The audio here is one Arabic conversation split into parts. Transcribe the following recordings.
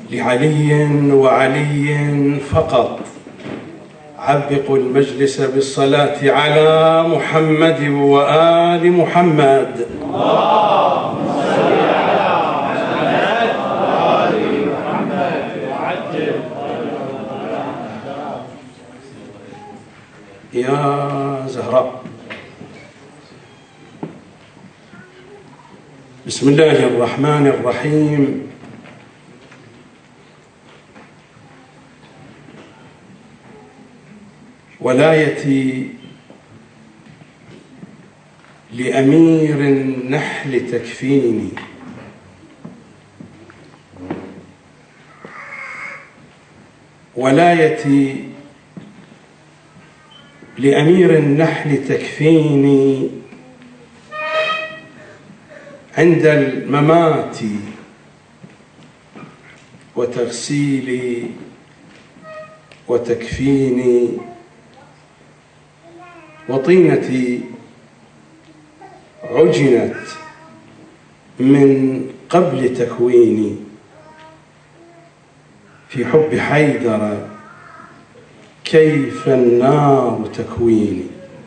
لعلي وعلي فقط. عبقوا المجلس بالصلاة على محمد وآل محمد. اللهم صل على محمد وآل محمد وعجل. يا زهراء، بسم الله الرحمن الرحيم. ولايتي لأمير النحل تكفيني، ولايتي لأمير النحل تكفيني عند الممات وتغسيلي وتكفيني، وطينتي عجنت من قبل تكويني، في حب حيدر كيف النار تكويني.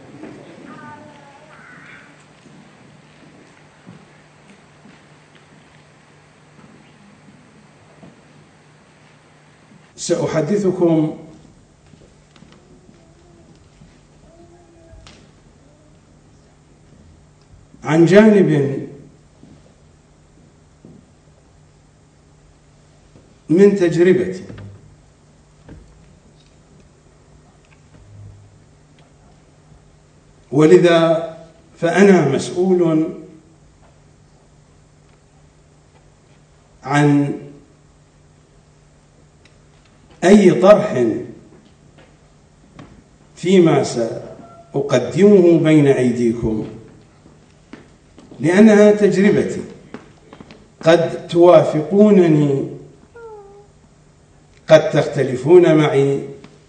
سأحدثكم عن جانب من تجربتي، ولذا فأنا مسؤول عن أي طرح فيما سأقدمه بين أيديكم، لأنها تجربتي. قد توافقونني، قد تختلفون معي،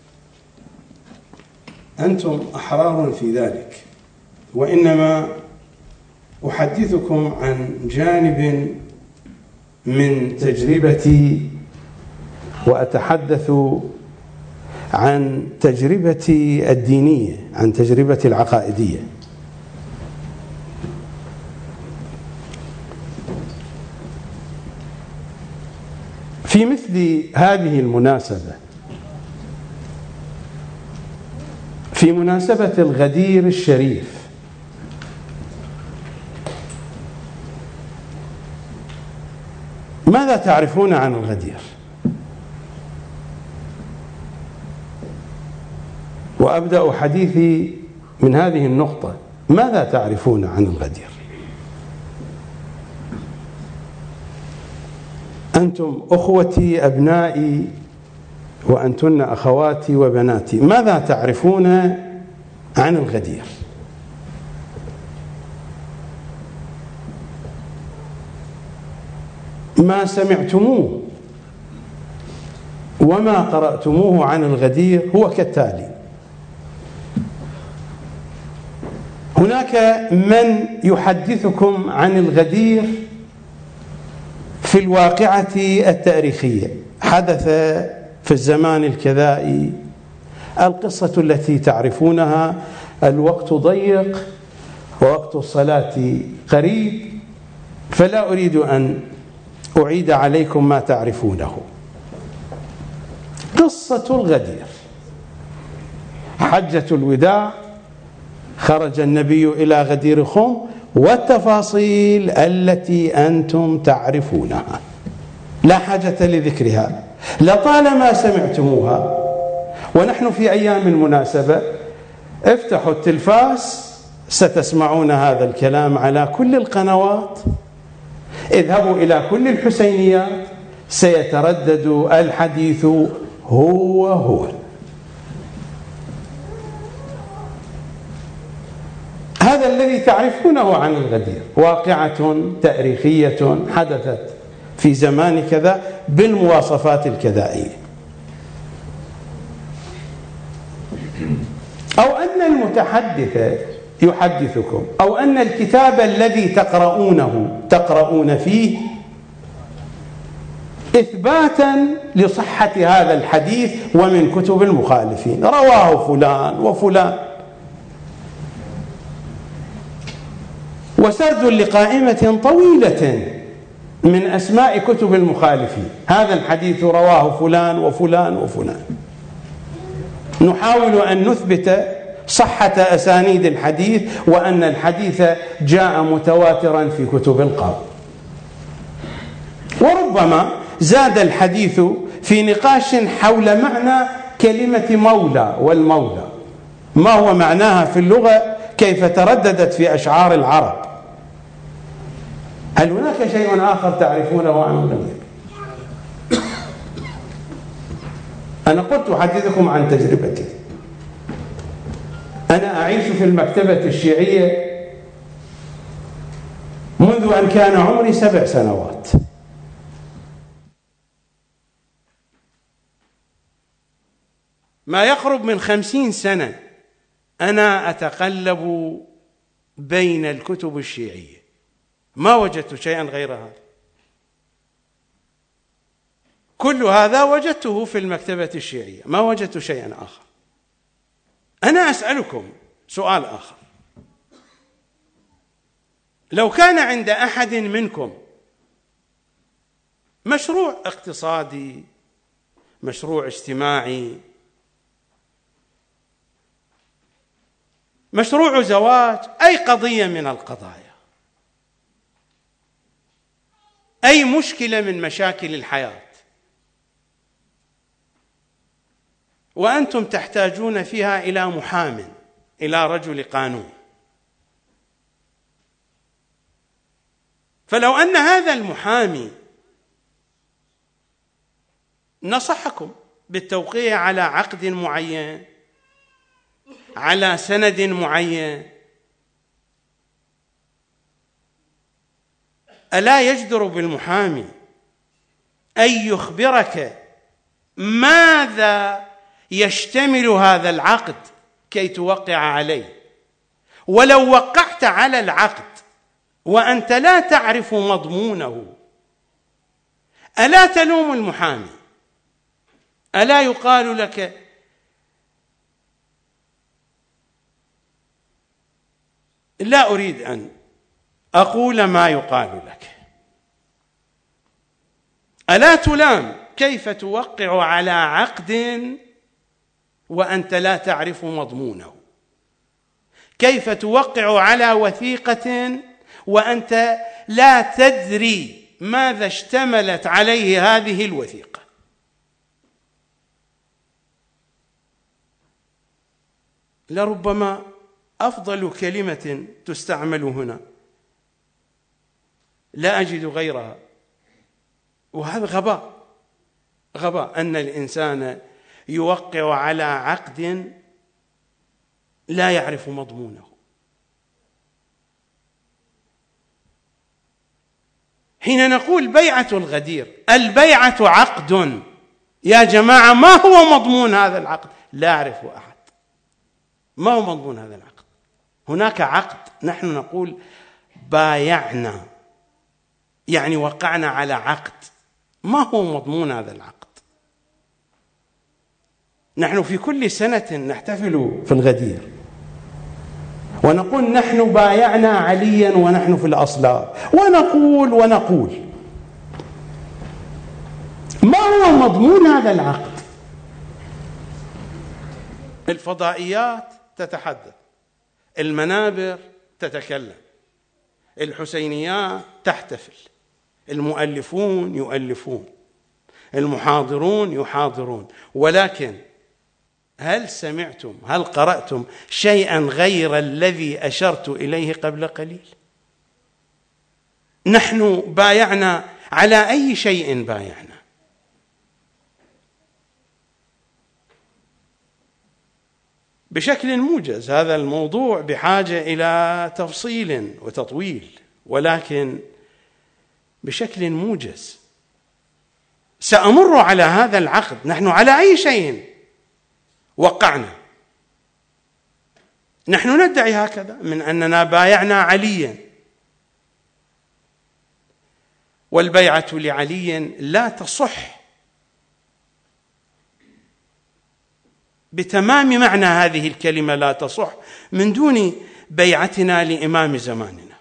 أنتم أحرار في ذلك، وإنما أحدثكم عن جانب من تجربتي، وأتحدث عن تجربتي الدينية، عن تجربتي العقائدية. في مثل هذه المناسبة، في مناسبة الغدير الشريف، ماذا تعرفون عن الغدير؟ وأبدأ حديثي من هذه النقطة: ماذا تعرفون عن الغدير؟ أنتم أخوتي، أبنائي، وأنتن أخواتي وبناتي، ماذا تعرفون عن الغدير؟ ما سمعتموه وما قرأتموه عن الغدير هو كالتالي: هناك من يحدثكم عن الغدير في الواقعة التاريخية، حدث في الزمان الكذائي، القصة التي تعرفونها، الوقت ضيق ووقت الصلاة قريب، فلا أريد أن أعيد عليكم ما تعرفونه. قصة الغدير: حجة الوداع، خرج النبي إلى غدير خم، والتفاصيل التي أنتم تعرفونها لا حاجة لذكرها، لطالما سمعتموها. ونحن في أيام المناسبة، افتحوا التلفاز ستسمعون هذا الكلام على كل القنوات، اذهبوا إلى كل الحسينيات سيتردد الحديث هو. هذا الذي تعرفونه عن الغدير، واقعة تاريخية حدثت في زمان كذا بالمواصفات الكذائية. أو أن المتحدث يحدثكم، أو أن الكتاب الذي تقرؤون فيه إثباتا لصحة هذا الحديث ومن كتب المخالفين، رواه فلان وفلان، وسرد لقائمة طويلة من أسماء كتب المخالفين، هذا الحديث رواه فلان وفلان وفلان. نحاول أن نثبت صحة أسانيد الحديث وأن الحديث جاء متواترا في كتب القاضي. وربما زاد الحديث في نقاش حول معنى كلمة مولى والمولى، ما هو معناها في اللغة، كيف ترددت في أشعار العرب، هل هناك شيء آخر تعرفونه عنه لم يكن؟ أنا قلت أحدثكم عن تجربتي. أنا أعيش في المكتبة الشيعية منذ أن كان عمري 7 سنوات. ما يقرب من 50 سنة أنا أتقلب بين الكتب الشيعية، ما وجدت شيئا غير هذا. كل هذا وجدته في المكتبة الشيعية، ما وجدت شيئا آخر. أنا أسألكم سؤال آخر، لو كان عند أحد منكم مشروع اقتصادي، مشروع اجتماعي، مشروع زواج، أي قضية من القضايا، أي مشكلة من مشاكل الحياة، وأنتم تحتاجون فيها إلى محام، إلى رجل قانون، فلو أن هذا المحامي نصحكم بالتوقيع على عقد معين، على سند معين، ألا يجدر بالمحامي أن يخبرك ماذا يشتمل هذا العقد كي توقع عليه؟ ولو وقعت على العقد وأنت لا تعرف مضمونه، ألا تلوم المحامي؟ ألا يقال لك لا أريد أن أقول ما يقال لك، ألا تلام كيف توقع على عقد وأنت لا تعرف مضمونه؟ كيف توقع على وثيقة وأنت لا تدري ماذا اشتملت عليه هذه الوثيقة؟ لربما أفضل كلمة تستعمل هنا لا أجد غيرها، وهذا غباء أن الإنسان يوقع على عقد لا يعرف مضمونه. حين نقول بيعة الغدير، البيعة عقد يا جماعة، ما هو مضمون هذا العقد؟ لا يعرفه أحد. ما هو مضمون هذا العقد؟ هناك عقد نحن نقول بايعنا، يعني وقعنا على عقد، ما هو مضمون هذا العقد؟ نحن في كل سنة نحتفل في الغدير ونقول نحن بايعنا عليا ونحن في الأصلاب، ونقول ما هو مضمون هذا العقد؟ الفضائيات تتحدث، المنابر تتكلم، الحسينيات تحتفل، المؤلفون يؤلفون، المحاضرون يحاضرون، ولكن هل سمعتم، هل قرأتم شيئا غير الذي أشرت إليه قبل قليل؟ نحن بايعنا على أي شيء بايعنا؟ بشكل موجز، هذا الموضوع بحاجة إلى تفصيل وتطويل، ولكن بشكل موجز سأمر على هذا العقد. نحن على أي شيء وقعنا؟ نحن ندعي هكذا من أننا بايعنا عليا، والبيعة لعلي لا تصح بتمام معنى هذه الكلمة، لا تصح من دون بيعتنا لإمام زماننا.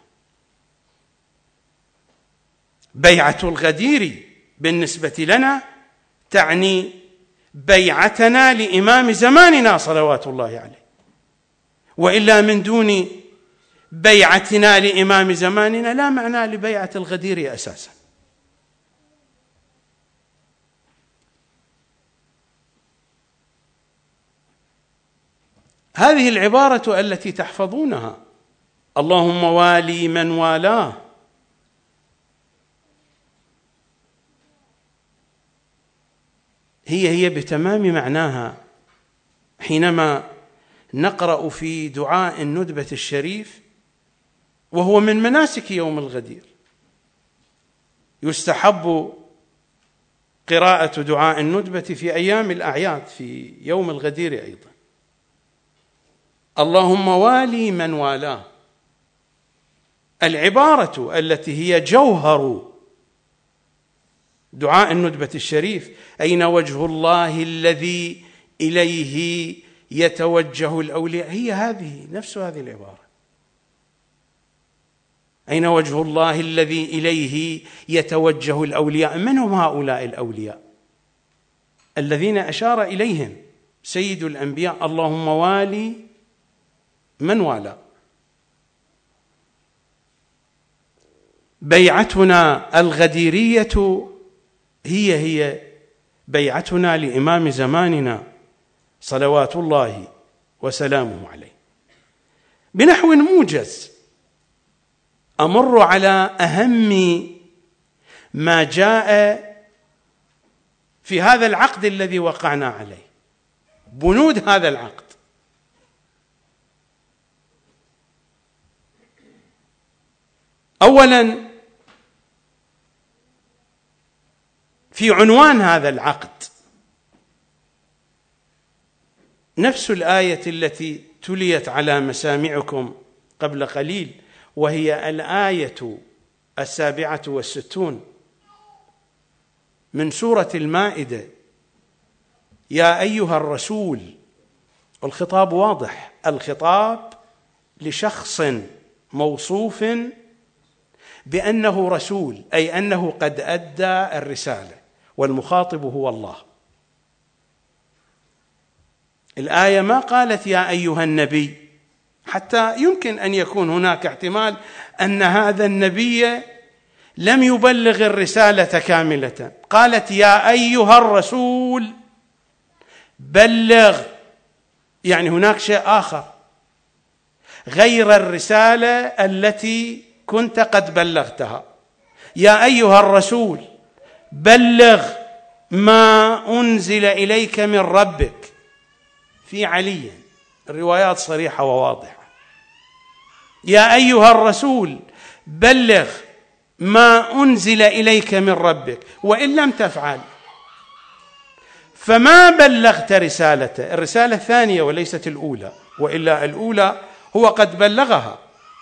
بيعة الغدير بالنسبة لنا تعني بيعتنا لإمام زماننا صلوات الله عليه، وإلا من دون بيعتنا لإمام زماننا لا معنى لبيعة الغدير أساسا. هذه العبارة التي تحفظونها اللهم والي من والاه هي بتمام معناها حينما نقرأ في دعاء الندبة الشريف، وهو من مناسك يوم الغدير. يستحب قراءة دعاء الندبة في أيام الأعياد في يوم الغدير أيضا. اللهم والي من والاه، العبارة التي هي جوهر دعاء الندبة الشريف: أين وجه الله الذي إليه يتوجه الأولياء، هي هذه نفس هذه العبارة. أين وجه الله الذي إليه يتوجه الأولياء؟ من هم هؤلاء الأولياء الذين أشار إليهم سيد الأنبياء؟ اللهم والي من والاه. بيعتنا الغديرية هي بيعتنا لإمام زماننا صلوات الله وسلامه عليه. بنحو موجز أمر على أهم ما جاء في هذا العقد الذي وقعنا عليه، بنود هذا العقد. أولا، في عنوان هذا العقد نفس الآية التي تليت على مسامعكم قبل قليل، وهي الآية 67 من سورة المائدة: يا أيها الرسول. الخطاب واضح، الخطاب لشخص موصوف بأنه رسول، أي أنه قد أدى الرسالة، والمخاطب هو الله. الآية ما قالت يا أيها النبي، حتى يمكن أن يكون هناك احتمال أن هذا النبي لم يبلغ الرسالة كاملة. قالت يا أيها الرسول بلغ، يعني هناك شيء آخر غير الرسالة التي كنت قد بلغتها. يا أيها الرسول بلغ ما أنزل إليك من ربك. في علي الروايات صريحة وواضحة: يا أيها الرسول بلغ ما أنزل إليك من ربك، وإن لم تفعل فما بلغت رسالته. الرسالة الثانية وليست الأولى، وإلا الأولى هو قد بلغها،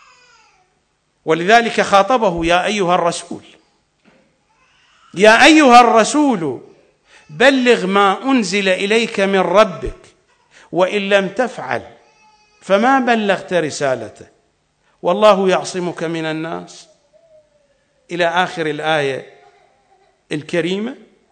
ولذلك خاطبه يا أيها الرسول. يا أيها الرسول بلغ ما أنزل إليك من ربك وإن لم تفعل فما بلغت رسالته، والله يعصمك من الناس، إلى آخر الآية الكريمة.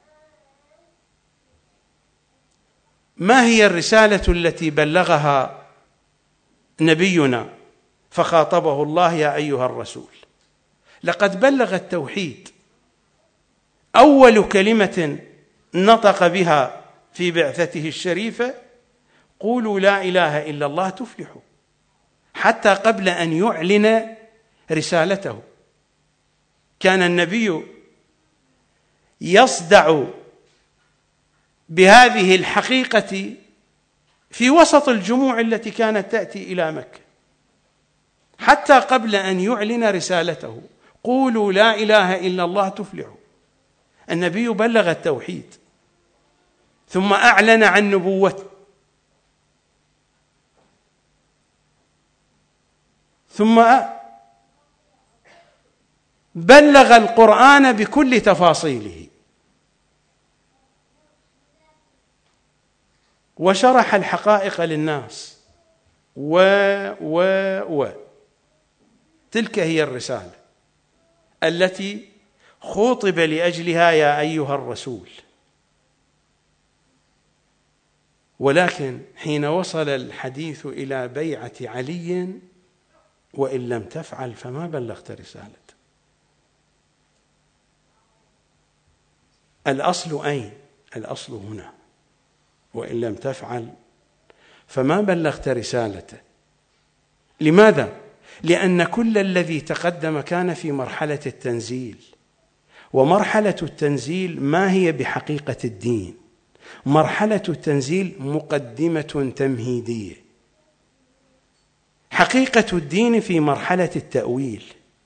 ما هي الرسالة التي بلغها نبينا فخاطبه الله يا أيها الرسول؟ لقد بلغ التوحيد، أول كلمة نطق بها في بعثته الشريفة: قولوا لا إله إلا الله تفلحوا، حتى قبل أن يعلن رسالته. كان النبي يصدع بهذه الحقيقة في وسط الجموع التي كانت تأتي إلى مكة، حتى قبل أن يعلن رسالته: قولوا لا إله إلا الله تفلحوا. النبي بلغ التوحيد ثم أعلن عن نبوته، ثم بلغ القرآن بكل تفاصيله، وشرح الحقائق للناس تلك هي الرسالة التي خُطب لأجلها يا أيها الرسول. ولكن حين وصل الحديث إلى بيعة علي: وإن لم تفعل فما بلغت رسالته. الأصل أين؟ الأصل هنا: وإن لم تفعل فما بلغت رسالته. لماذا؟ لأن كل الذي تقدم كان في مرحلة التنزيل، ومرحلة التنزيل ما هي بحقيقة الدين. مرحلة التنزيل مقدمة تمهيدية. حقيقة الدين في مرحلة التأويل،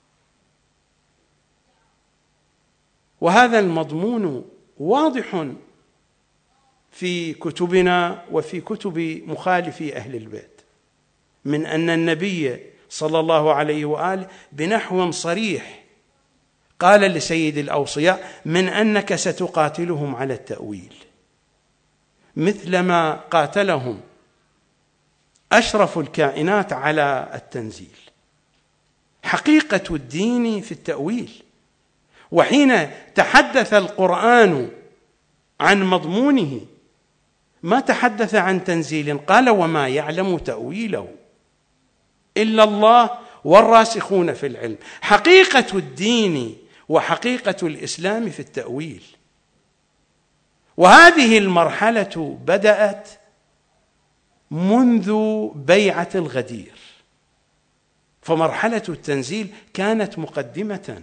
وهذا المضمون واضح في كتبنا وفي كتب مخالفي أهل البيت، من أن النبي صلى الله عليه وآله بنحو صريح قال لسيد الأوصياء: من أنك ستقاتلهم على التأويل مثلما قاتلهم أشرف الكائنات على التنزيل. حقيقة الدين في التأويل. وحين تحدث القرآن عن مضمونه ما تحدث عن تنزيل، قال: وما يعلم تأويله إلا الله والراسخون في العلم. حقيقة الدين وحقيقة الإسلام في التأويل. وهذه المرحلة بدأت منذ بيعة الغدير، فمرحلة التنزيل كانت مقدمة.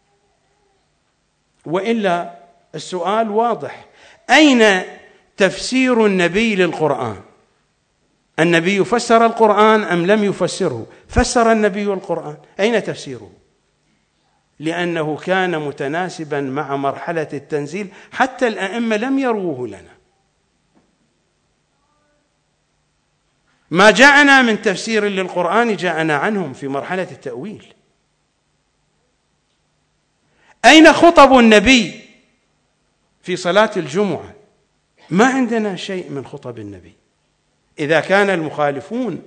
وإلا السؤال واضح: أين تفسير النبي للقرآن؟ النبي فسر القرآن أم لم يفسره؟ فسر النبي القرآن، أين تفسيره؟ لأنه كان متناسبا مع مرحلة التنزيل، حتى الأئمة لم يروه لنا. ما جاءنا من تفسير للقرآن جاءنا عنهم في مرحلة التأويل. أين خطب النبي في صلاة الجمعة؟ ما عندنا شيء من خطب النبي. إذا كان المخالفون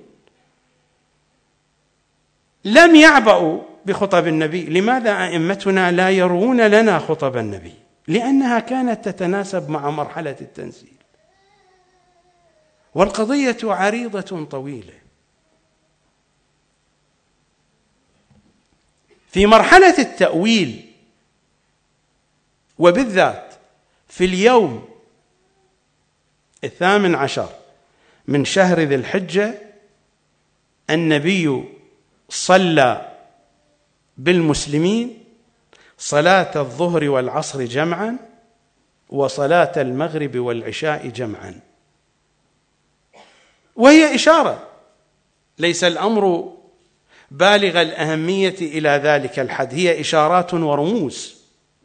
لم يعبأوا بخطب النبي، لماذا أئمتنا لا يروون لنا خطب النبي؟ لأنها كانت تتناسب مع مرحلة التنزيل. والقضية عريضة طويلة. في مرحلة التأويل، وبالذات في اليوم 18 من شهر ذي الحجة، النبي صلى بالمسلمين صلاة الظهر والعصر جمعا، وصلاة المغرب والعشاء جمعا. وهي إشارة، ليس الأمر بالغ الأهمية إلى ذلك الحد، هي إشارات ورموز.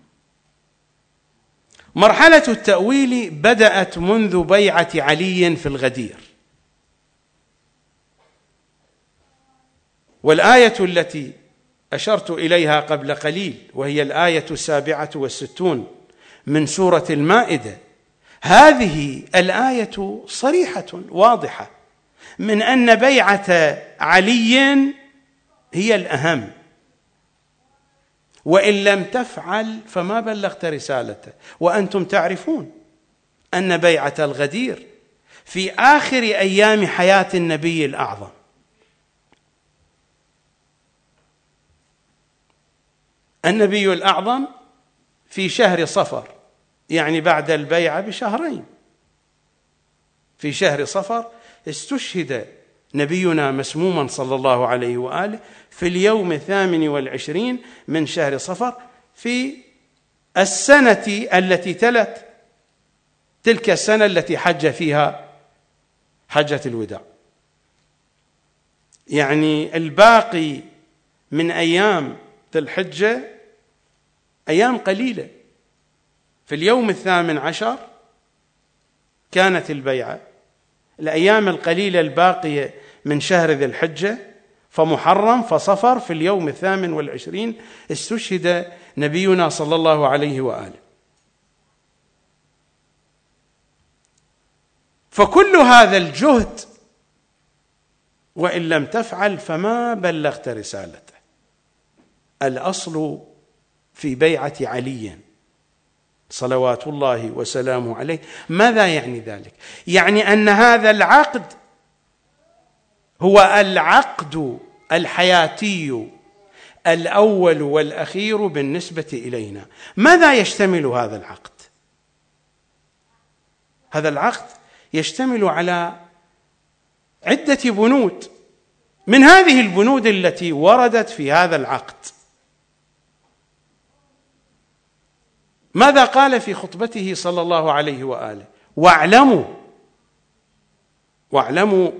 مرحلة التأويل بدأت منذ بيعة علي في الغدير، والآية التي أشرت إليها قبل قليل وهي الآية 67 من سورة المائدة، هذه الآية صريحة واضحة من أن بيعة علي هي الأهم، وإن لم تفعل فما بلغت رسالته. وأنتم تعرفون أن بيعة الغدير في آخر أيام حياة النبي الأعظم، النبي الأعظم في شهر صفر، يعني بعد البيعة بشهرين، في شهر صفر استشهد نبينا مسموما صلى الله عليه وآله في اليوم 28 من شهر صفر في السنة التي تلت تلك السنة التي حج فيها حجة الوداع. يعني الباقي من أيام ذي الحجة أيام قليلة. في اليوم 18 كانت البيعة، الأيام القليلة الباقية من شهر ذي الحجة فمحرم فصفر في اليوم 28 استشهد نبينا صلى الله عليه وآله. فكل هذا الجهد وإن لم تفعل فما بلغت رسالته. الأصل في بيعة علي صلوات الله وسلامه عليه. ماذا يعني ذلك؟ يعني أن هذا العقد هو العقد الحياتي الأول والأخير بالنسبة إلينا. ماذا يشتمل هذا العقد؟ هذا العقد يشتمل على عدة بنود، من هذه البنود التي وردت في هذا العقد ماذا قال في خطبته صلى الله عليه وآله؟ واعلموا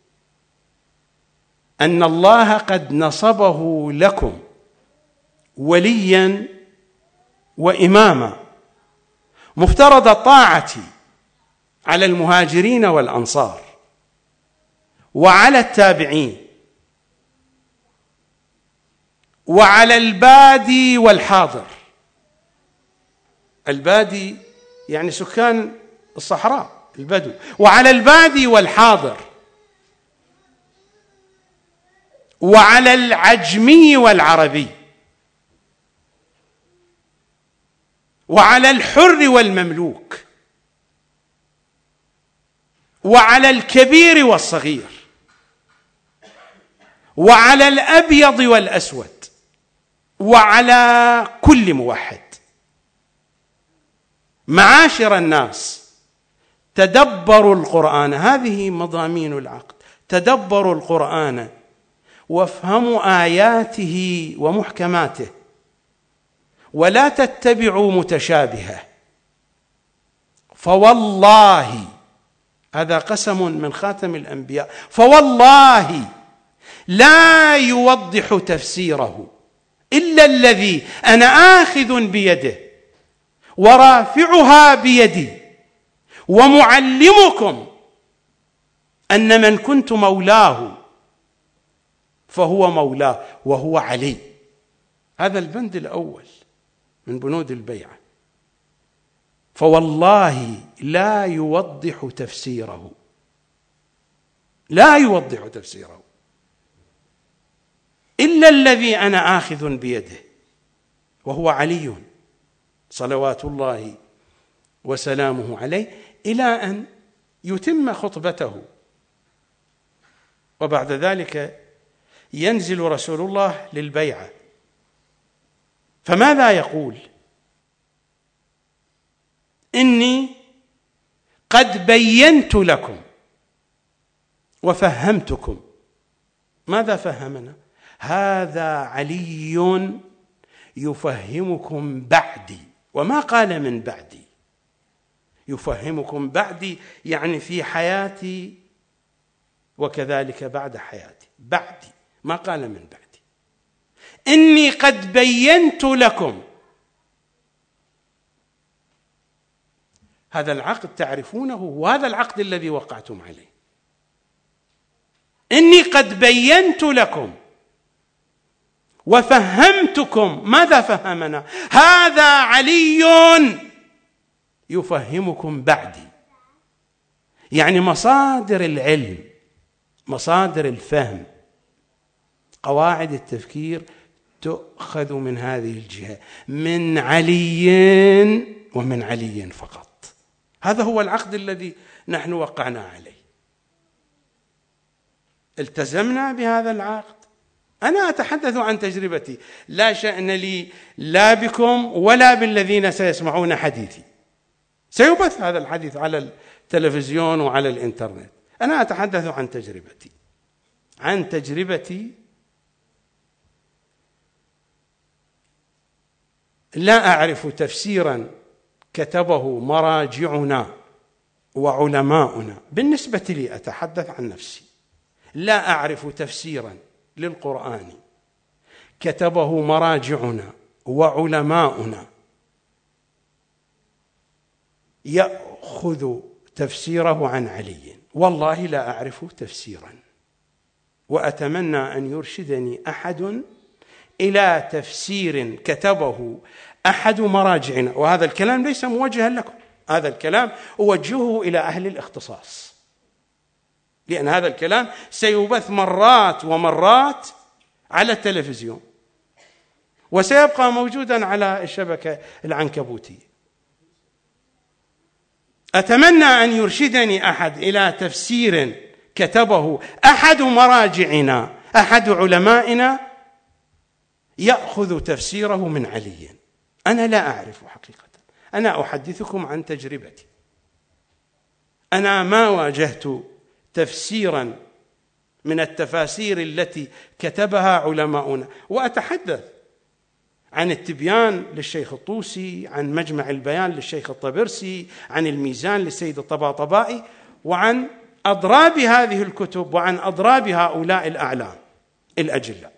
أن الله قد نصبه لكم وليا وإماما مفترض الطاعة على المهاجرين والأنصار وعلى التابعين وعلى البادي والحاضر. البادي يعني سكان الصحراء، البدو، وعلى البادي والحاضر وعلى العجمي والعربي وعلى الحر والمملوك وعلى الكبير والصغير وعلى الأبيض والأسود وعلى كل موحد. معاشر الناس، تدبروا القرآن، هذه مضامين العقد. تدبروا القرآن وافهموا آياته ومحكماته ولا تتبعوا متشابهه، فوالله، هذا قسم من خاتم الأنبياء، فوالله لا يوضح تفسيره إلا الذي أنا آخذ بيده ورافعها بيدي ومعلمكم أن من كنت مولاه فهو مولاه وهو علي. هذا البند الأول من بنود البيعة. فوالله لا يوضح تفسيره، لا يوضح تفسيره إلا الذي أنا آخذ بيده وهو علي صلوات الله وسلامه عليه، إلى أن يتم خطبته. وبعد ذلك ينزل رسول الله للبيعة، فماذا يقول؟ إني قد بينت لكم وفهمتكم. ماذا فهمنا؟ هذا علي يفهمكم بعدي، وما قال من بعدي، يفهمكم بعدي يعني في حياتي وكذلك بعد حياتي، بعدي، ما قال من بعدي. إني قد بينت لكم. هذا العقد تعرفونه، وهذا العقد الذي وقعتم عليه. إني قد بينت لكم وفهمتكم. ماذا فهمنا؟ هذا علي يفهمكم بعدي، يعني مصادر العلم، مصادر الفهم، قواعد التفكير تؤخذ من هذه الجهة، من علي ومن علي فقط. هذا هو العقد الذي نحن وقعنا عليه، التزمنا بهذا العقد. أنا أتحدث عن تجربتي، لا شأن لي لا بكم ولا بالذين سيسمعون حديثي. سيبث هذا الحديث على التلفزيون وعلى الإنترنت. أنا أتحدث عن تجربتي، عن تجربتي. لا أعرف تفسيرا كتبه مراجعنا وعلماؤنا، بالنسبة لي أتحدث عن نفسي، لا أعرف تفسيرا للقرآن كتبه مراجعنا وعلماؤنا يأخذ تفسيره عن علي. والله لا أعرف تفسيرا وأتمنى أن يرشدني أحد إلى تفسير كتبه أحد مراجعنا، وهذا الكلام ليس موجها لكم، هذا الكلام أوجهه إلى أهل الاختصاص، لأن هذا الكلام سيبث مرات ومرات على التلفزيون وسيبقى موجودا على الشبكة العنكبوتية. أتمنى أن يرشدني أحد إلى تفسير كتبه أحد مراجعنا، أحد علمائنا، يأخذ تفسيره من علي. أنا لا أعرف حقيقة، أنا أحدثكم عن تجربتي. أنا ما واجهت تفسيرا من التفاسير التي كتبها علماؤنا، وأتحدث عن التبيان للشيخ الطوسي، عن مجمع البيان للشيخ الطبرسي، عن الميزان للسيد الطباطبائي، وعن أضراب هذه الكتب وعن أضراب هؤلاء الأعلام الأجلاء.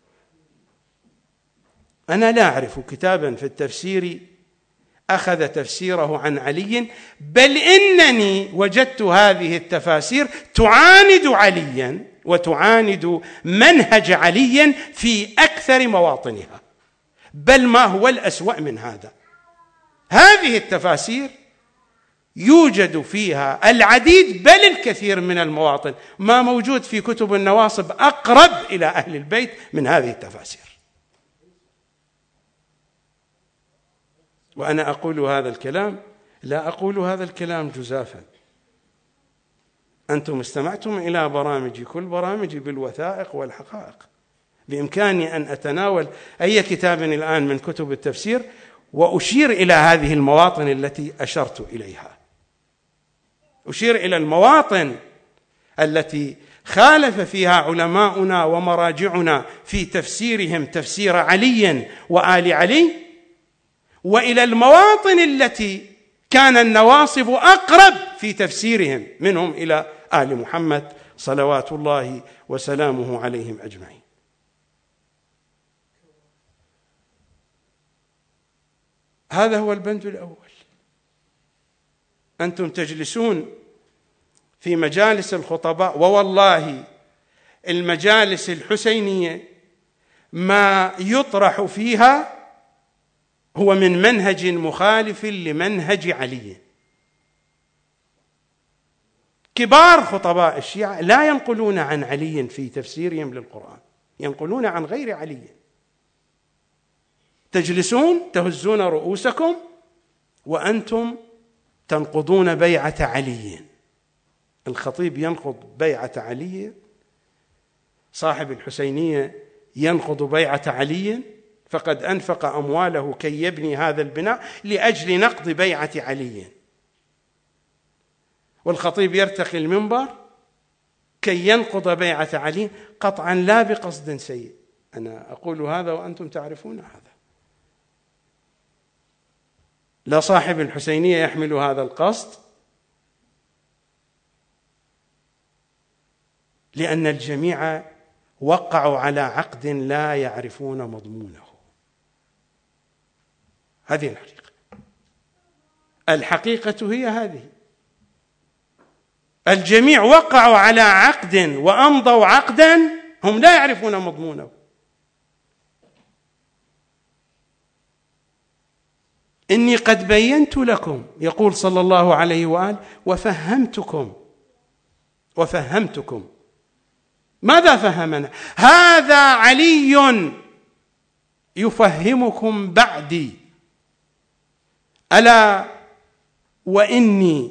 أنا لا أعرف كتابا في التفسير أخذ تفسيره عن علي، بل إنني وجدت هذه التفاسير تعاند عليا وتعاند منهج علي في أكثر مواطنها، بل ما هو الأسوأ من هذا، هذه التفاسير يوجد فيها العديد بل الكثير من المواطن ما موجود في كتب النواصب أقرب إلى أهل البيت من هذه التفاسير. وأنا أقول هذا الكلام، لا أقول هذا الكلام جزافا. أنتم استمعتم إلى برامجي، كل برامجي بالوثائق والحقائق، بإمكاني أن أتناول أي كتاب الآن من كتب التفسير وأشير إلى هذه المواطن التي أشرت إليها، أشير إلى المواطن التي خالف فيها علماؤنا ومراجعنا في تفسيرهم تفسير علي وآل علي، وإلى المواطن التي كان النواصب أقرب في تفسيرهم منهم إلى آل محمد صلوات الله وسلامه عليهم أجمعين. هذا هو البند الأول. أنتم تجلسون في مجالس الخطباء، ووالله المجالس الحسينية ما يطرح فيها هو من منهج مخالف لمنهج علي. كبار خطباء الشيعة لا ينقلون عن علي في تفسيرهم للقرآن، ينقلون عن غير علي. تجلسون تهزون رؤوسكم وأنتم تنقضون بيعة علي. الخطيب ينقض بيعة علي، صاحب الحسينية ينقض بيعة علي، فقد أنفق أمواله كي يبني هذا البناء لأجل نقض بيعة علي، والخطيب يرتقي المنبر كي ينقض بيعة علي، قطعا لا بقصد سيء. أنا أقول هذا وأنتم تعرفون هذا. لا صاحب الحسينية يحمل هذا القصد، لأن الجميع وقعوا على عقد لا يعرفون مضمونه. هذه الحقيقة. الحقيقة هي هذه، الجميع وقعوا على عقد وأمضوا عقدا هم لا يعرفون مضمونه. إني قد بينت لكم، يقول صلى الله عليه وآله، وفهمتكم. ماذا فهمنا؟ هذا علي يفهمكم بعدي. ألا وإني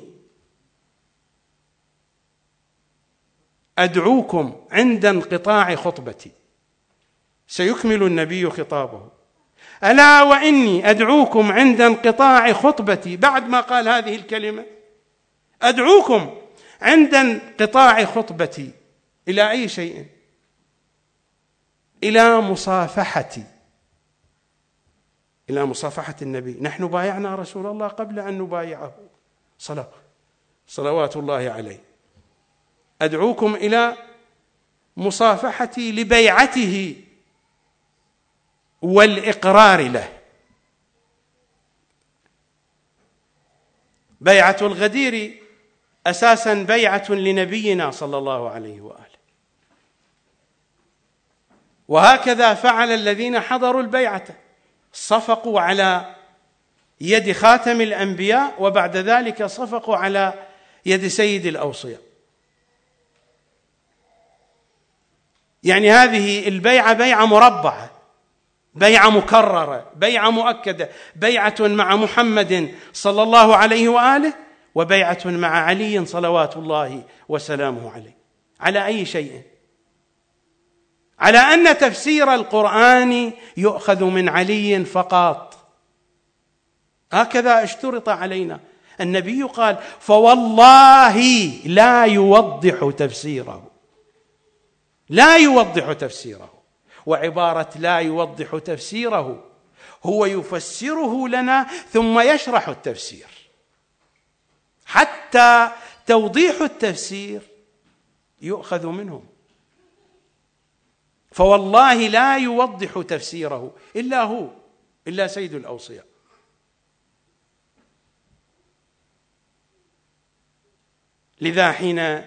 أدعوكم عند انقطاع خطبتي. سيكمل النبي خطابه: ألا وإني أدعوكم عند انقطاع خطبتي. بعد ما قال هذه الكلمة أدعوكم عند انقطاع خطبتي إلى أي شيء؟ إلى مصافحة النبي. نحن بايعنا رسول الله قبل أن نبايعه صلوات الله عليه. أدعوكم إلى مصافحتي لبيعته والإقرار له. بيعة الغدير أساسا بيعة لنبينا صلى الله عليه وآله، وهكذا فعل الذين حضروا البيعة، صفقوا على يد خاتم الأنبياء، وبعد ذلك صفقوا على يد سيد الأوصياء. يعني هذه البيعة بيعة مربعة، بيعة مكررة، بيعة مؤكدة، بيعة مع محمد صلى الله عليه وآله، وبيعة مع علي صلوات الله وسلامه عليه. على أي شيء؟ على أن تفسير القرآن يؤخذ من علي فقط، هكذا اشترط علينا. النبي قال: فوالله لا يوضح تفسيره، لا يوضح تفسيره. وعبارة لا يوضح تفسيره هو يفسره لنا ثم يشرح التفسير، حتى توضيح التفسير يؤخذ منه. فوالله لا يوضح تفسيره إلا هو، إلا سيد الأوصياء. لذا حين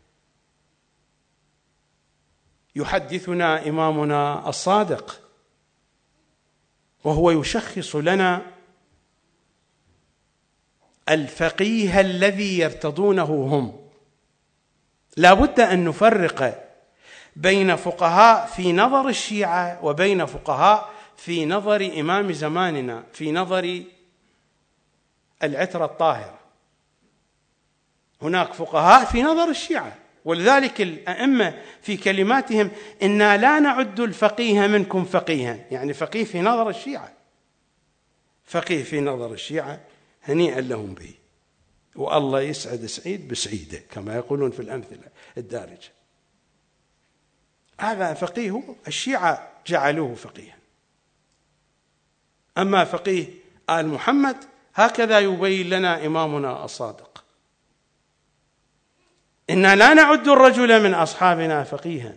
يحدثنا إمامنا الصادق وهو يشخص لنا الفقيه الذي يرتضونه هم، لا بد أن نفرق بين فقهاء في نظر الشيعة وبين فقهاء في نظر إمام زماننا، في نظر العترة الطاهرة. هناك فقهاء في نظر الشيعة، ولذلك الأئمة في كلماتهم: إنا لا نعد الفقيه منكم فقيها، يعني فقيه في نظر الشيعة، فقيه في نظر الشيعة هنيئا لهم به، والله يسعد سعيد بسعيده كما يقولون في الأمثلة الدارجة. هذا فقيه الشيعة جعلوه فقيها. أما فقيه آل محمد هكذا يبين لنا إمامنا الصادق: إنا لا نعد الرجل من أصحابنا فقيها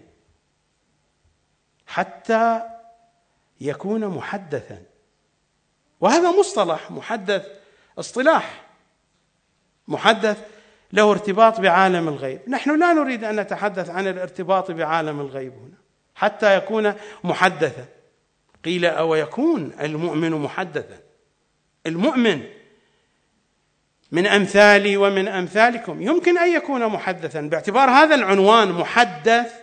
حتى يكون محدثا. وهذا مصطلح محدث، اصطلاح محدث له ارتباط بعالم الغيب. نحن لا نريد أن نتحدث عن الارتباط بعالم الغيب هنا حتى يكون محدثا. قيل: أو يكون المؤمن محدثا؟ المؤمن من أمثالي ومن أمثالكم يمكن أن يكون محدثا باعتبار هذا العنوان محدث.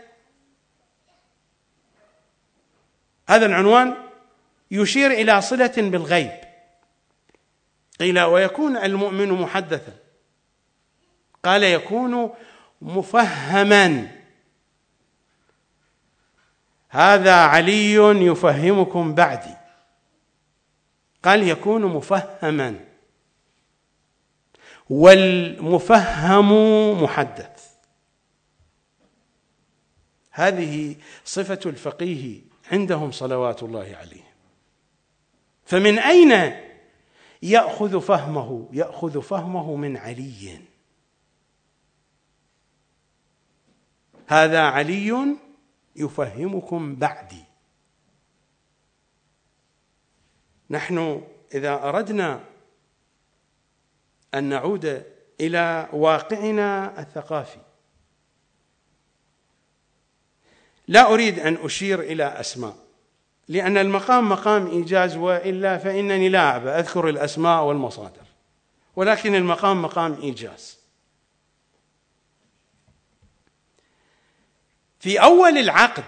هذا العنوان يشير إلى صلة بالغيب. قيل: ويكون المؤمن محدثا؟ قال: يكون مفهما. هذا علي يفهمكم بعدي. قال: يكون مفهما، والمفهم محدث. هذه صفة الفقيه عندهم صلوات الله عليه. فمن أين يأخذ فهمه؟ يأخذ فهمه من علي. هذا علي يفهمكم بعدي. نحن إذا أردنا أن نعود إلى واقعنا الثقافي، لا أريد أن أشير إلى أسماء لأن المقام مقام إيجاز، وإلا فإنني لا أعبأ أذكر الأسماء والمصادر، ولكن المقام مقام إيجاز. في أول العقد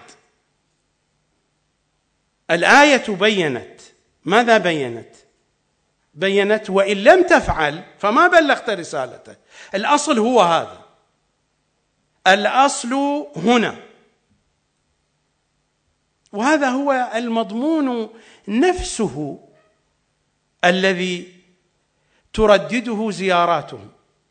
الآية بيّنت ماذا؟ بيّنت: وإن لم تفعل فما بلغت رسالته. الأصل هو هذا، الأصل هنا، وهذا هو المضمون نفسه الذي تردده زياراتهم.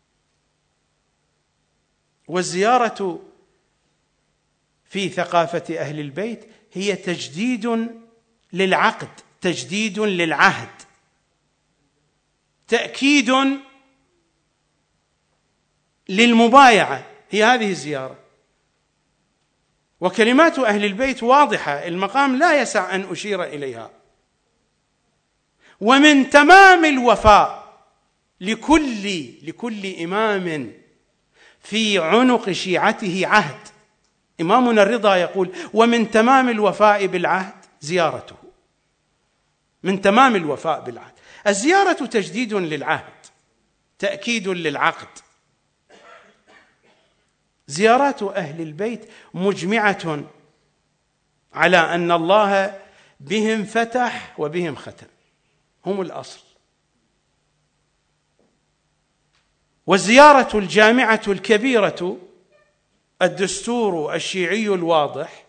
والزيارة في ثقافة أهل البيت هي تجديد للعقد، تجديد للعهد، تأكيد للمبايعة، هي هذه الزيارة. وكلمات أهل البيت واضحة، المقام لا يسع أن أشير إليها. ومن تمام الوفاء لكل إمام في عنق شيعته عهد، إمامنا الرضا يقول: ومن تمام الوفاء بالعهد زيارته. من تمام الوفاء بالعهد. الزيارة تجديد للعهد، تأكيد للعقد. زيارات أهل البيت مجمعة على أن الله بهم فتح وبهم ختم، هم الأصل. والزيارة الجامعة الكبيرة الدستور الشيعي الواضح.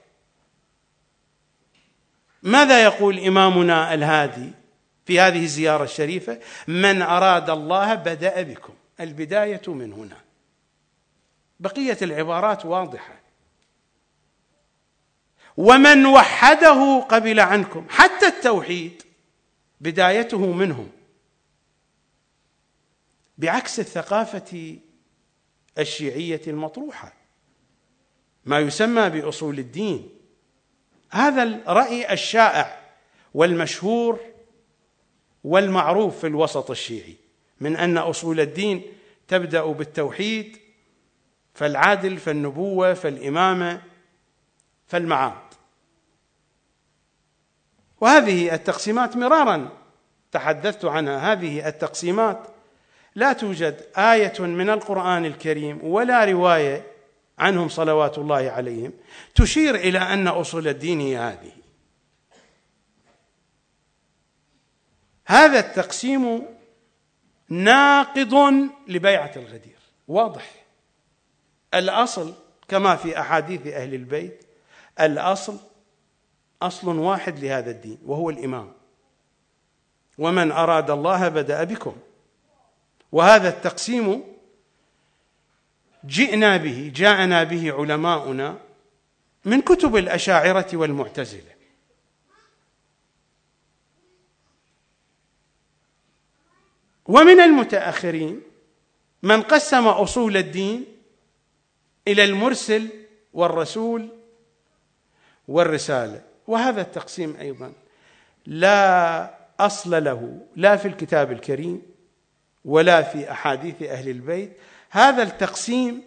ماذا يقول إمامنا الهادي في هذه الزيارة الشريفة؟ من أراد الله بدأ بكم، البداية من هنا. بقية العبارات واضحة. ومن وحده قبل عنكم، حتى التوحيد بدايته منهم، بعكس الثقافة الشيعية المطروحة، ما يسمى بأصول الدين. هذا الرأي الشائع والمشهور والمعروف في الوسط الشيعي، من أن أصول الدين تبدأ بالتوحيد، فالعدل، فالنبوة، فالإمامة، فالمعاد. وهذه التقسيمات مرارا تحدثت عنها. هذه التقسيمات لا توجد آية من القرآن الكريم ولا رواية عنهم صلوات الله عليهم تشير إلى أن أصول الدين هي هذه. هذا التقسيم ناقض لبيعة الغدير، واضح. الأصل كما في أحاديث أهل البيت، الأصل أصل واحد لهذا الدين وهو الإمام. ومن أراد الله بدأ بكم. وهذا التقسيم جاءنا به علماؤنا من كتب الأشاعرة والمعتزلة. ومن المتأخرين من قسم أصول الدين إلى المرسل والرسول والرسالة. وهذا التقسيم أيضا لا أصل له لا في الكتاب الكريم ولا في أحاديث أهل البيت. هذا التقسيم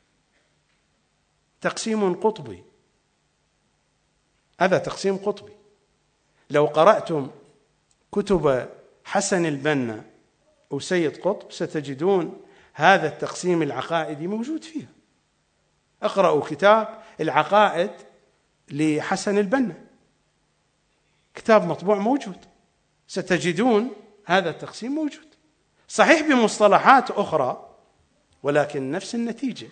تقسيم قطبي، هذا تقسيم قطبي. لو قرأتم كتب حسن البنا وسيد قطب ستجدون هذا التقسيم العقائدي موجود فيها. اقرأوا كتاب العقائد لحسن البنا، كتاب مطبوع موجود، ستجدون هذا التقسيم موجود، صحيح بمصطلحات أخرى ولكن نفس النتيجة.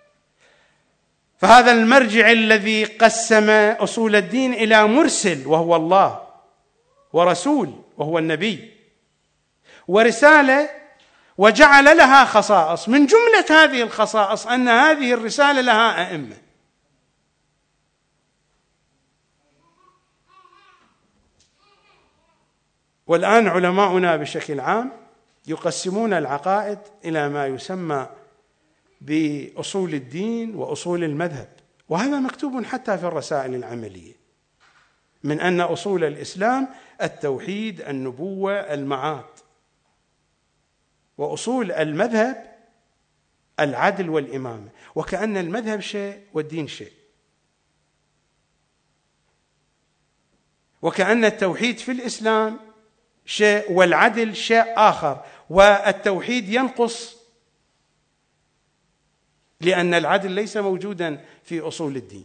فهذا المرجع الذي قسم أصول الدين إلى مرسل وهو الله، ورسول وهو النبي، ورسالة، وجعل لها خصائص. من جملة هذه الخصائص أن هذه الرسالة لها أئمة. والآن علماؤنا بشكل عام يقسمون العقائد إلى ما يسمى بأصول الدين وأصول المذهب، وهذا مكتوب حتى في الرسائل العملية، من أن أصول الإسلام التوحيد، النبوة، المعاد، وأصول المذهب العدل والإمامة، وكأن المذهب شيء والدين شيء، وكأن التوحيد في الإسلام شيء والعدل شيء آخر، والتوحيد ينقص لأن العدل ليس موجودا في أصول الدين.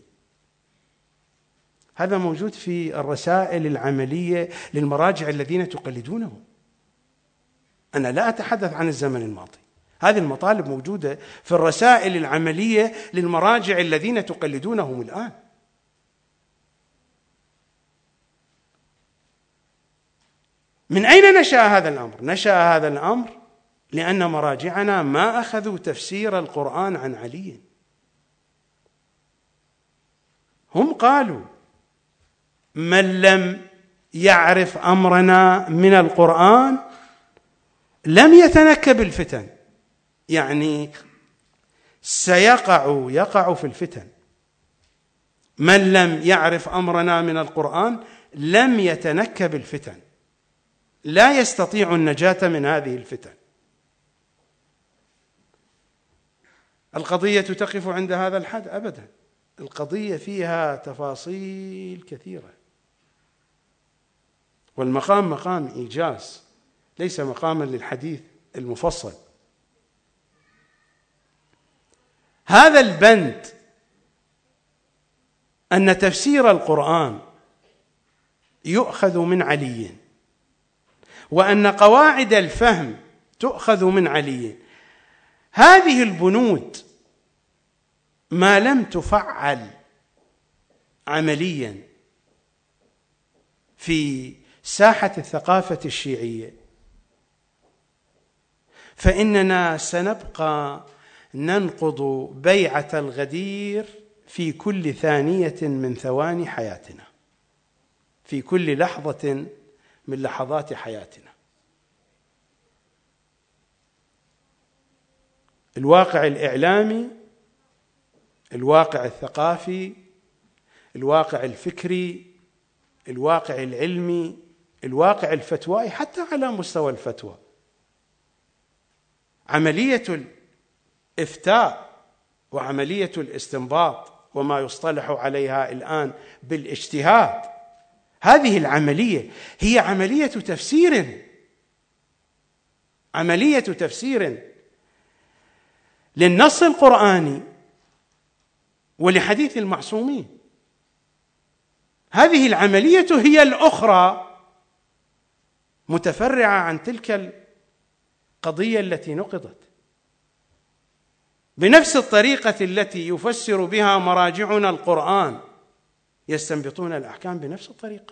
هذا موجود في الرسائل العملية للمراجع الذين تقلدونهم. أنا لا أتحدث عن الزمن الماضي، هذه المطالب موجودة في الرسائل العملية للمراجع الذين تقلدونهم الآن. من أين نشأ هذا الأمر؟ نشأ هذا الأمر لأن مراجعنا ما أخذوا تفسير القرآن عن علي. هم قالوا: من لم يعرف أمرنا من القرآن لم يتنكب الفتن، يعني يقع في الفتن. من لم يعرف أمرنا من القرآن لم يتنكب الفتن، لا يستطيع النجاة من هذه الفتن. القضية تقف عند هذا الحد أبدا. القضية فيها تفاصيل كثيرة، والمقام مقام إيجاز ليس مقاما للحديث المفصل. هذا البند أن تفسير القرآن يؤخذ من علي، وأن قواعد الفهم تؤخذ من علي، هذه البنود ما لم تفعل عمليا في ساحة الثقافة الشيعية فإننا سنبقى ننقض بيعة الغدير في كل ثانية من ثواني حياتنا، في كل لحظة من لحظات حياتنا. الواقع الإعلامي، الواقع الثقافي، الواقع الفكري، الواقع العلمي، الواقع الفتوائي، حتى على مستوى الفتوى، عملية الإفتاء وعملية الاستنباط وما يصطلح عليها الآن بالاجتهاد، هذه العملية هي عملية تفسير للنص القرآني ولحديث المعصومين. هذه العملية هي الأخرى متفرعة عن تلك القضية التي نقضت، بنفس الطريقة التي يفسر بها مراجعنا القرآن يستنبطون الأحكام بنفس الطريقة.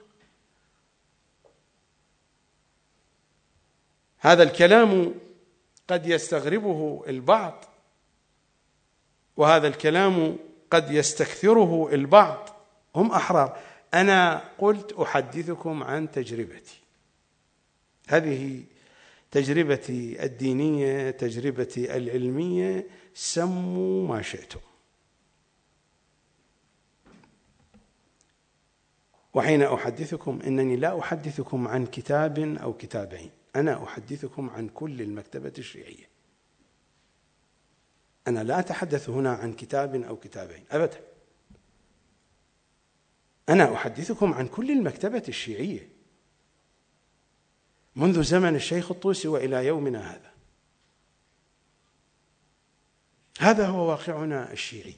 هذا الكلام قد يستغربه البعض، وهذا الكلام قد يستكثره البعض، هم أحرار. أنا قلت أحدثكم عن تجربتي، هذه تجربتي الدينية، تجربتي العلمية، سموا ما شئتم. وحين أحدثكم إنني لا أحدثكم عن كتاب أو كتابين، أنا أحدثكم عن كل المكتبة الشيعية. أنا لا أتحدث هنا عن كتاب أو كتابين أبدا، أنا أحدثكم عن كل المكتبة الشيعية منذ زمن الشيخ الطوسي وإلى يومنا هذا. هذا هو واقعنا الشيعي.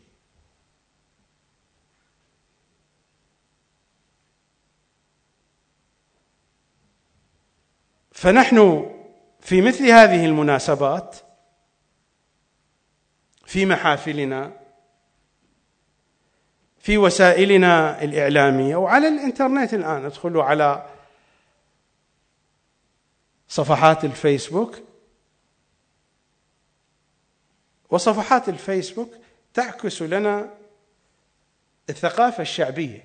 فنحن في مثل هذه المناسبات، في محافلنا، في وسائلنا الإعلامية، وعلى الإنترنت الآن، ادخلوا على صفحات الفيسبوك، وصفحات الفيسبوك تعكس لنا الثقافة الشعبية.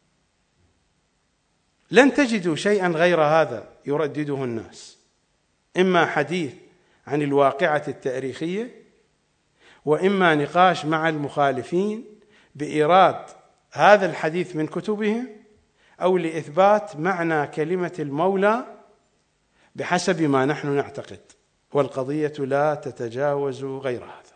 لن تجدوا شيئا غير هذا يردده الناس، إما حديث عن الواقعة التاريخية، وإما نقاش مع المخالفين بإيراد هذا الحديث من كتبهم، أو لإثبات معنى كلمة المولى بحسب ما نحن نعتقد، والقضية لا تتجاوز غير هذا.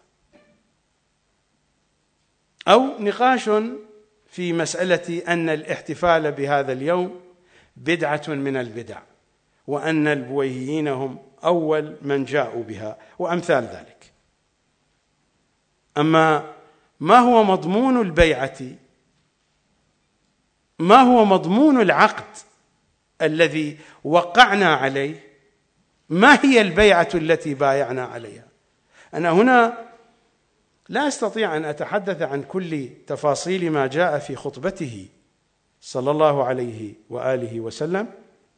أو نقاش في مسألة أن الاحتفال بهذا اليوم بدعة من البدع، وأن البويهيين هم أول من جاءوا بها، وأمثال ذلك. أما ما هو مضمون البيعة، ما هو مضمون العقد الذي وقعنا عليه، ما هي البيعة التي بايعنا عليها؟ أنا هنا لا أستطيع أن أتحدث عن كل تفاصيل ما جاء في خطبته صلى الله عليه وآله وسلم،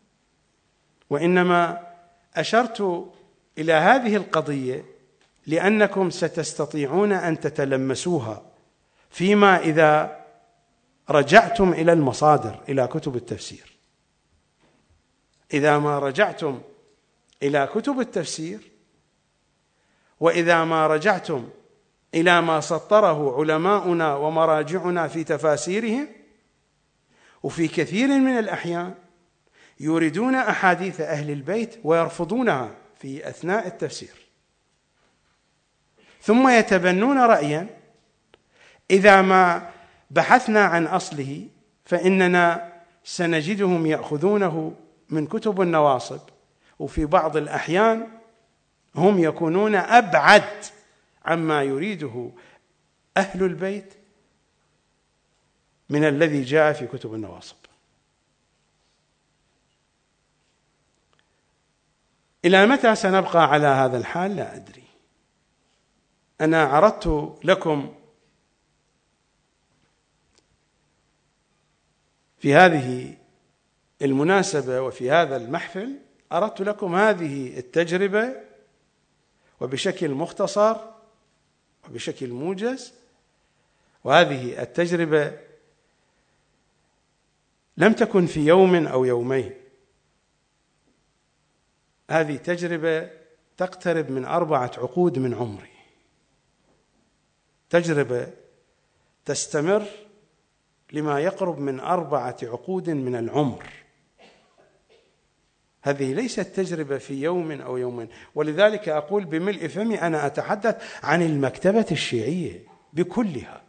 وإنما أشرت إلى هذه القضية لأنكم ستستطيعون أن تتلمسوها فيما إذا رجعتم إلى المصادر، إلى كتب التفسير. إذا ما رجعتم إلى كتب التفسير، وإذا ما رجعتم إلى ما سطره علماؤنا ومراجعنا في تفاسيرهم، وفي كثير من الأحيان يوردون أحاديث أهل البيت ويرفضونها في أثناء التفسير، ثم يتبنون رأيا إذا ما بحثنا عن أصله فإننا سنجدهم يأخذونه من كتب النواصب، وفي بعض الأحيان هم يكونون أبعد عما يريده أهل البيت من الذي جاء في كتب النواصب. إلى متى سنبقى على هذا الحال لا أدري. أنا عرضت لكم في هذه المناسبة وفي هذا المحفل، أردت لكم هذه التجربة وبشكل مختصر وبشكل موجز. وهذه التجربة لم تكن في يوم أو يومين، هذه تجربة تقترب من 4 عقود من عمري، تجربة تستمر لما يقرب من 4 عقود من العمر. هذه ليست تجربة في يوم أو يومين، ولذلك أقول بملء فمي أنا أتحدث عن المكتبة الشيعية بكلها،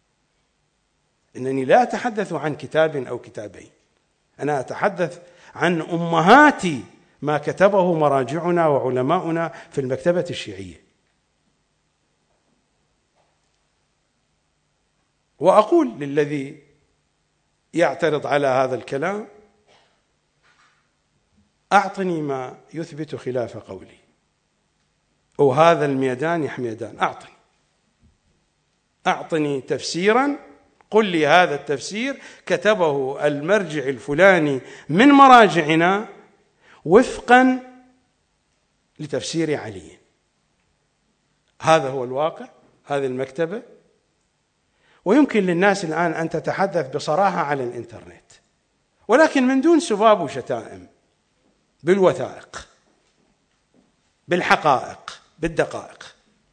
إنني لا أتحدث عن كتاب أو كتابين، أنا أتحدث عن أمهات ما كتبه مراجعنا وعلماؤنا في المكتبة الشيعية. وأقول للذي يعترض على هذا الكلام: أعطني ما يثبت خلاف قولي، وهذا الميدان يحميدان، أعطني تفسيرا، قل لي هذا التفسير كتبه المرجع الفلاني من مراجعنا وفقا لتفسير علي. هذا هو الواقع، هذه المكتبة. ويمكن للناس الآن أن تتحدث بصراحة على الإنترنت، ولكن من دون سباب وشتائم، بالوثائق، بالحقائق، بالدقائق.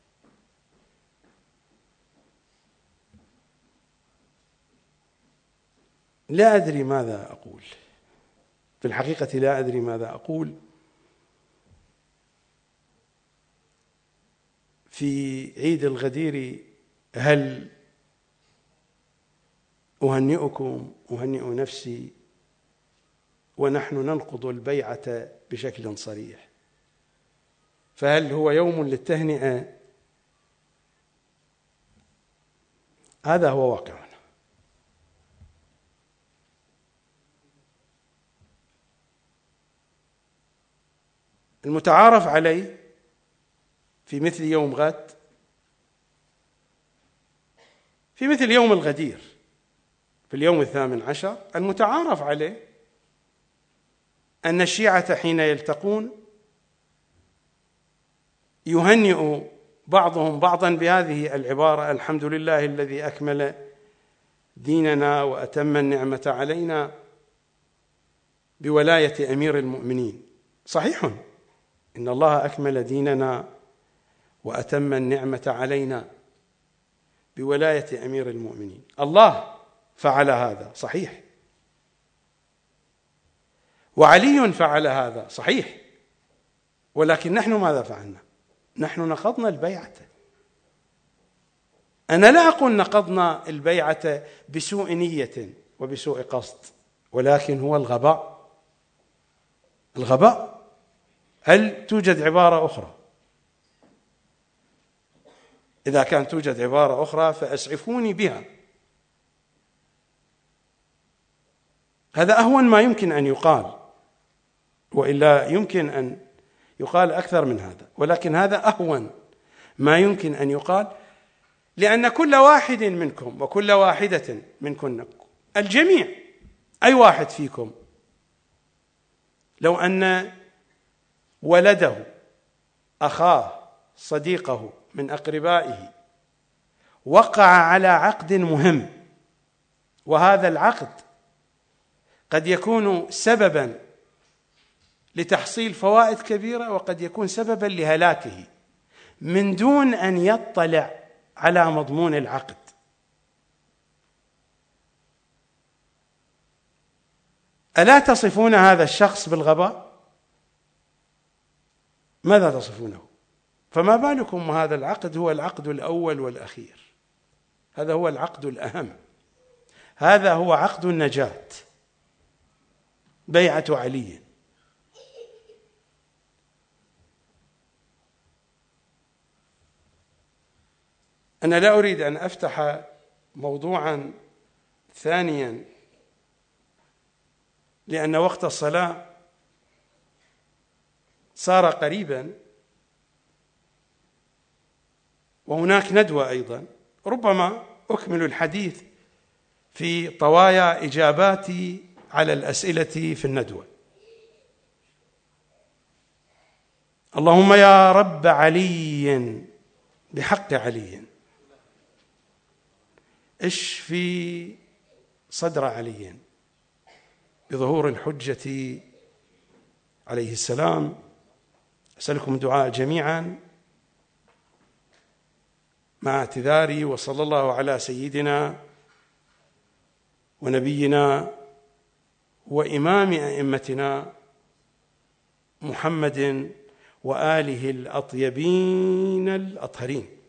لا أدري ماذا أقول، في الحقيقة لا أدري ماذا أقول في عيد الغدير. هل أهنئكم، أهنئ نفسي، ونحن ننقض البيعة بشكل صريح، فهل هو يوم للتهنئة؟ هذا هو واقعنا. المتعارف عليه في مثل يوم غد، في مثل يوم الغدير في اليوم 18، المتعارف عليه أن الشيعة حين يلتقون يهنئ بعضهم بعضا بهذه العبارة: الحمد لله الذي أكمل ديننا وأتم النعمة علينا بولاية أمير المؤمنين. صحيح إن الله أكمل ديننا وأتم النعمة علينا بولاية أمير المؤمنين، الله فعل هذا، صحيح، وعلي فعل هذا، صحيح، ولكن نحن ماذا فعلنا؟ نحن نقضنا البيعة. أنا لا أقول نقضنا البيعة بسوء نية وبسوء قصد، ولكن هو الغباء. الغباء. هل توجد عبارة أخرى؟ إذا كان توجد عبارة أخرى فأسعفوني بها. هذا أهون ما يمكن أن يقال، وإلا يمكن أن يقال أكثر من هذا، ولكن هذا أهون ما يمكن أن يقال، لأن كل واحد منكم وكل واحدة منكن، الجميع، أي واحد فيكم لو أن ولده، أخاه، صديقه من أقربائه وقع على عقد مهم، وهذا العقد قد يكون سببا لتحصيل فوائد كبيرة وقد يكون سببا لهلاكه، من دون أن يطلع على مضمون العقد، ألا تصفون هذا الشخص بالغباء؟ ماذا تصفونه؟ فما بالكم هذا العقد هو العقد الأول والأخير، هذا هو العقد الأهم. هذا هو عقد النجاة، بيعة علي. أنا لا أريد أن أفتح موضوعا ثانيا لأن وقت الصلاة صار قريبا، وهناك ندوة أيضا، ربما أكمل الحديث في طوايا إجاباتي على الأسئلة في الندوة. اللهم يا رب علي بحق علي اشفي صدر علي بظهور الحجة عليه السلام. أسألكم الدعاء جميعا مع اعتذاري، وصلى الله على سيدنا ونبينا وإمام أئمتنا محمد وآله الأطيبين الأطهرين.